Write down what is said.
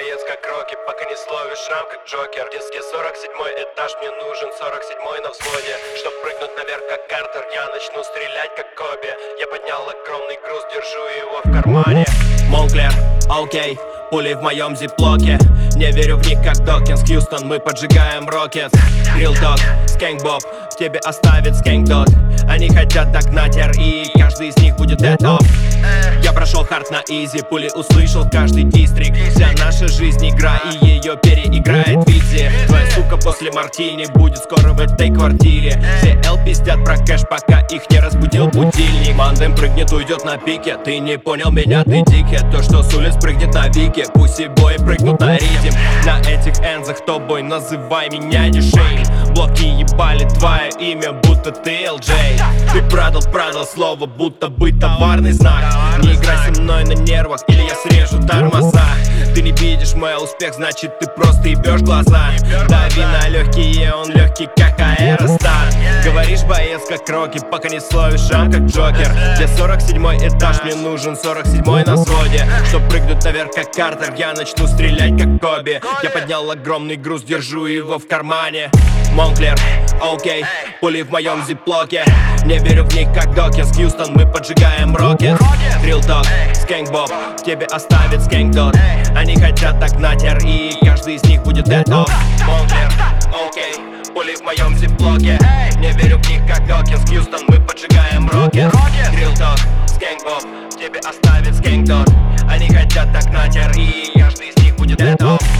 боец как Рокки, пока не словишь шрам как Джокер. Где 47-й этаж, мне нужен 47-й на взводе. Чтоб прыгнуть наверх как Картер, я начну стрелять как Коби. Я поднял огромный груз, держу его в кармане. Монклер, окей, пули в моем зиплоке. Не верю в них как Докинс, Хьюстон, мы поджигаем рокет. Real Talk, Скэнк Боб, тебе оставит Скэнк Дот. Они хотят догнать РИ, каждый из них будет это. Я прошел хард на изи, пули услышал каждый дистрикт. Вся наша жизнь игра, и ее переиграет Визи. Твоя сука после мартини будет скоро в этой квартире. Все Л пиздят про кэш, пока их не разбудил будильник. Мандем прыгнет, уйдет на пике. Ты не понял меня, ты дикий. То, что с улиц прыгнет на вике, пусть бои прыгнут на ритм. На этих энзах тобой называй меня не Шейн. Блоки ебали твое имя, будто ты ЛД. Ты продал слово, будто бы товарный знак. Не играй со мной на нервах, или я срежу тормоза. Ты не видишь мой успех, значит ты просто ебешь глаза. Дави на легкие, он легкий как Аэростар. Говоришь боец как Рокки, пока не словишь шрам как Джокер. Где 47-й этаж, мне нужен 47-й на взводе. Чтоб прыгнуть наверх как Картер, я начну стрелять как Коби. Я поднял огромный груз, держу его в кармане. Монклер, окей, пули в моем зиплоке. Не верю в них как Докинс, Хьюстон, мы поджигаем рокет. Real Talk, Скэнк Боб, тебе оставит Скэнк Дот. Они хотят догнать РИ, каждый из них будет это. Монклер, окей, пули в моем зиплоке. Не верю в них как Докинс, Хьюстон, мы поджигаем рокет. Real Talk, Скэнк Боб, тебе оставит Скэнк Дот. Они хотят догнать РИ, каждый из них будет это.